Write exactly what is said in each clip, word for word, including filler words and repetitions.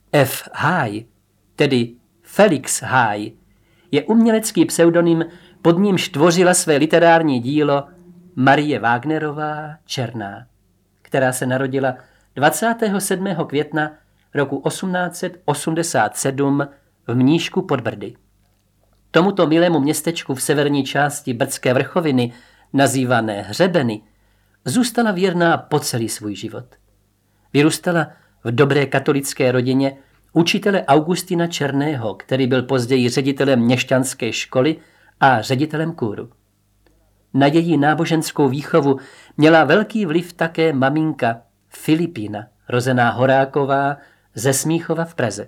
F. Háj, tedy Felix Háj, je umělecký pseudonym, pod nímž tvořila své literární dílo Marie Wagnerová Černá, která se narodila dvacátého sedmého května roku osmnáct set osmdesát sedm v Mníšku pod Brdy. Tomuto milému městečku v severní části Brdské vrchoviny, nazývané Hřebeny, zůstala věrná po celý svůj život. Vyrůstala v dobré katolické rodině učitele Augustina Černého, který byl později ředitelem měšťanské školy a ředitelem kůru. Na její náboženskou výchovu měla velký vliv také maminka Filipína, rozená Horáková ze Smíchova v Praze.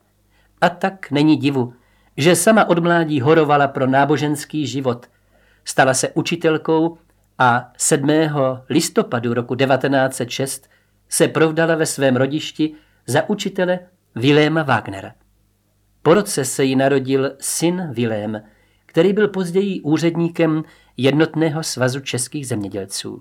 A tak není divu, že sama od mládí horovala pro náboženský život. Stala se učitelkou a sedmého listopadu roku devatenáct set šest se provdala ve svém rodišti za učitele Viléma Wagnera. Po roce se jí narodil syn Vilém, který byl později úředníkem Jednotného svazu českých zemědělců.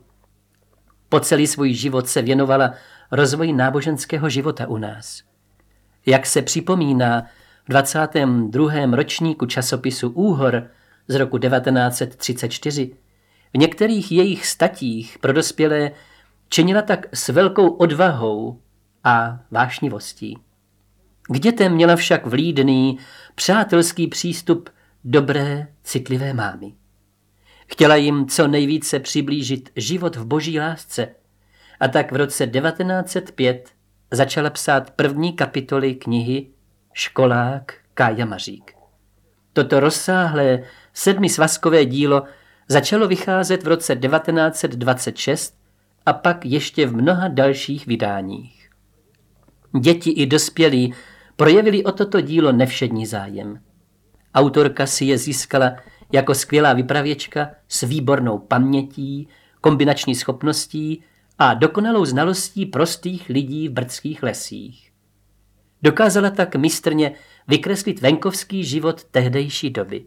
Po celý svůj život se věnovala rozvoji náboženského života u nás. Jak se připomíná v dvacátém druhém ročníku časopisu Úhor z roku devatenáct set třicet čtyři, v některých jejich statích pro dospělé činila tak s velkou odvahou a vášnivostí. K dětem měla však vlídný, přátelský přístup dobré, citlivé mámy. Chtěla jim co nejvíce přiblížit život v boží lásce a tak v roce devatenáct set pět začala psát první kapitoly knihy Školák Kája Mařík. Toto rozsáhlé sedmisvazkové dílo začalo vycházet v roce devatenáct set dvacet šest a pak ještě v mnoha dalších vydáních. Děti i dospělí projevili o toto dílo nevšední zájem. Autorka si je získala jako skvělá vypravěčka s výbornou pamětí, kombinační schopností a dokonalou znalostí prostých lidí v brdských lesích. Dokázala tak mistrně vykreslit venkovský život tehdejší doby.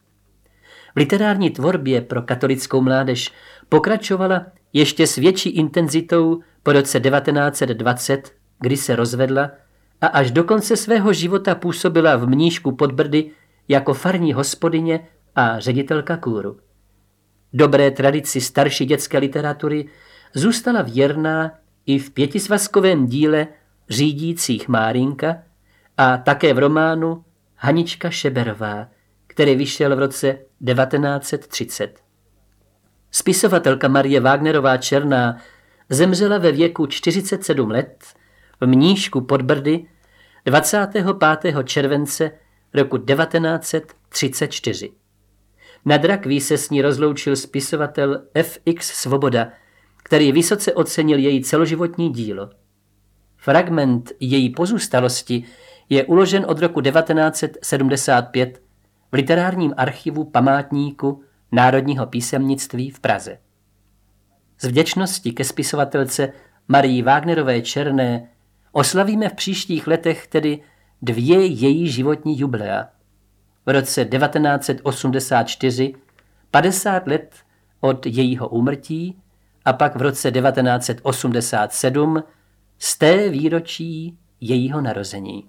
V literární tvorbě pro katolickou mládež pokračovala ještě s větší intenzitou po roce devatenáct set dvacet, kdy se rozvedla a až do konce svého života působila v Mníšku pod Brdy jako farní hospodyně a ředitelka kůru. Dobré tradici starší dětské literatury zůstala věrná i v pětisvazkovém díle Řídících Márinka a také v románu Hanička Šeberová, který vyšel v roce devatenáct set třicet. Spisovatelka Marie Wagnerová Černá zemřela ve věku čtyřicet sedm let v Mníšku pod Brdy dvacátého pátého července roku devatenáct set třicet čtyři. Nad rakví se s ní rozloučil spisovatel F X Svoboda, který vysoce ocenil její celoživotní dílo. Fragment její pozůstalosti je uložen od roku devatenáct set sedmdesát pět v literárním archivu Památníku národního písemnictví v Praze. Z vděčnosti ke spisovatelce Marii Wagnerové Černé oslavíme v příštích letech tedy dvě její životní jubilea. V roce devatenáct set osmdesát čtyři padesát let od jejího úmrtí a pak v roce devatenáct set osmdesát sedm sté výročí jejího narození.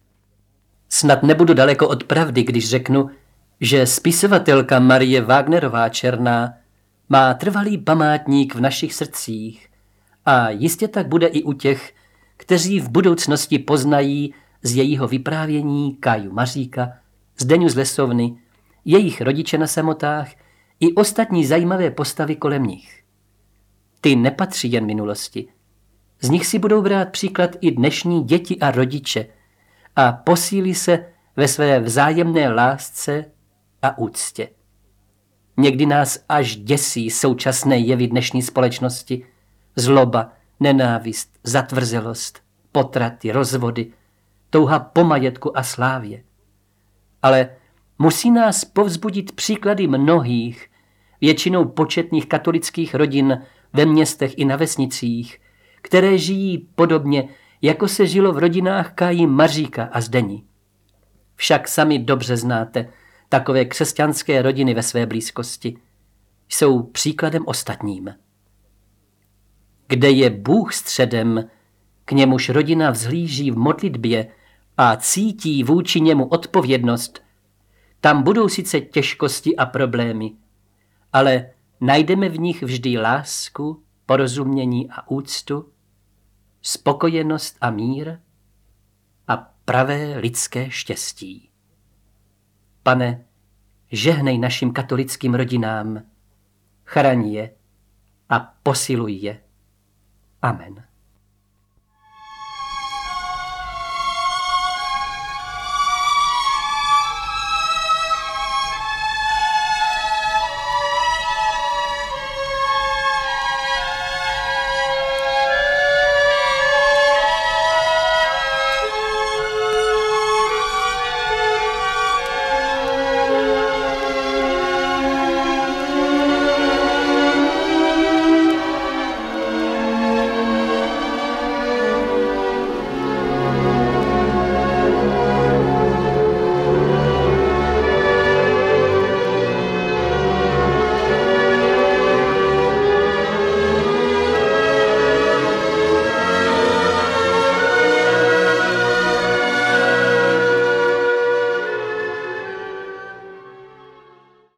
Snad nebudu daleko od pravdy, když řeknu, že spisovatelka Marie Wagnerová Černá má trvalý památník v našich srdcích a jistě tak bude i u těch, kteří v budoucnosti poznají z jejího vyprávění Káju Maříka, Zdeňu z Lesovny, jejich rodiče na samotách i ostatní zajímavé postavy kolem nich. Ty nepatří jen minulosti. Z nich si budou brát příklad i dnešní děti a rodiče a posílí se ve své vzájemné lásce a úctě. Někdy nás až děsí současné jevy dnešní společnosti, zloba, nenávist, zatvrzelost, potraty, rozvody, touha po majetku a slávě. Ale musí nás povzbudit příklady mnohých, většinou početných katolických rodin ve městech i na vesnicích, které žijí podobně, jako se žilo v rodinách Káji Maříka a Zdeni. Však sami dobře znáte takové křesťanské rodiny ve své blízkosti. Jsou příkladem ostatním. Kde je Bůh středem, k němuž rodina vzhlíží v modlitbě a cítí vůči němu odpovědnost, tam budou sice těžkosti a problémy, ale najdeme v nich vždy lásku, porozumění a úctu, spokojenost a mír a pravé lidské štěstí. Pane, žehnej našim katolickým rodinám, chraň je a posiluj je. Amen.